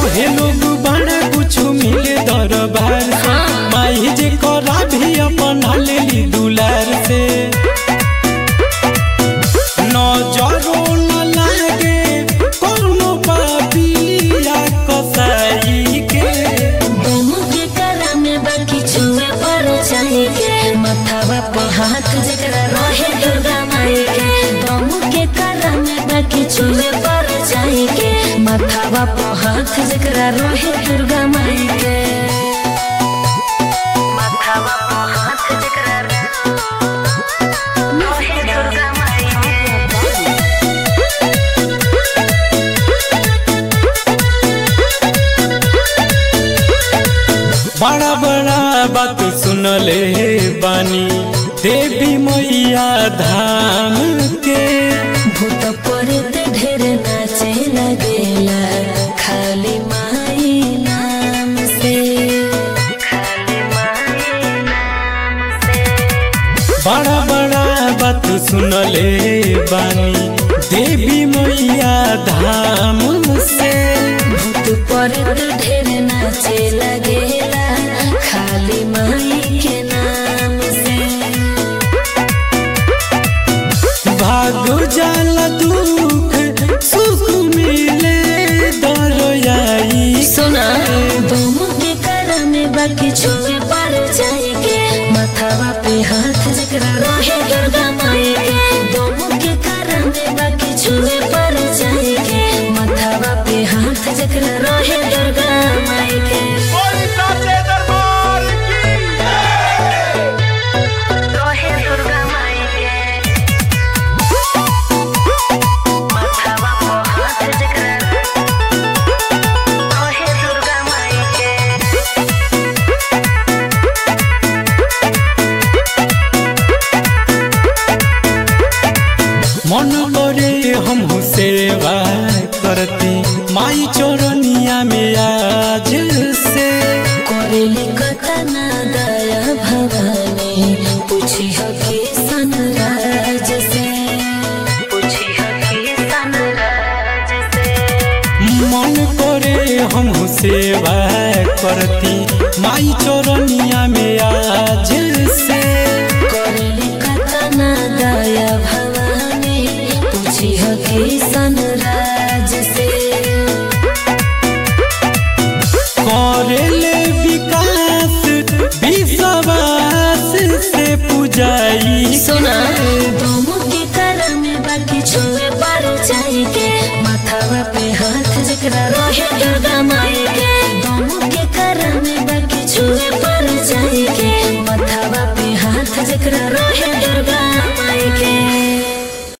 कहे लोग बड़ा कुछ मिले दरबार से, माई जे करा भी अपना लेली दुलार से। नजरो न लागे कोनो पापिया कसाई के, तुम के करा में बाकी छुए पर जाए के, मथावा पे हाथ जकरा रहे दुर्गा माई के। तुम के करा में बाकी छुए पर जाए के, मथावा पे हाथ जकरा रहे दुर्गा माई के। मथावा पे हाथ जकरा रहे दुर्गा माई के। बड़ा बड़ा बात सुनले बानी देवी मैया धाम के। भूत प्रेत ढेर नाचे लगेला खाली माई नाम से, खाली माई नाम से। बड़ा बड़ा बात सुनले बानी देवी मैया धाम से। भूत प्रेत ढेर नाचे लगेला खाली माई के नाम से। भाग जाला दुख सुख मिले दरयाई। सुना तुम के करा में बाकी छुए पर जाए के, मथावा पे हाथ जकरा रहे दुर्गा माई के। तुम के करा में बाकी छुए पर जाए के, मथावा पे हाथ जकरा रहे दुर्गा माई के। रहे दुर्गा माई के, मथावा पे हाथ जकरा रहे दुर्गा माई के। मन करे हम सेवा करती माई चरनिया में आज से। कोरेली कतना दया भवानी, पूछी हकी सनराज से, पूछी हकी सनराज से। मन करे हम सेवा करती माई चरनिया में आज से। कोरेली कतना दया भवानी, पूछी हकी सनराज से। करेले विकास विश्वास से पूजाई। सुना तुम के करा में बाकी छुए पर जाए के, मथावा पे हाथ जकरा रहे दुर्गा माई के। तुम के करा में बाकी छुए पर जाए के, मथावा पे हाथ जकरा रहे दुर्गा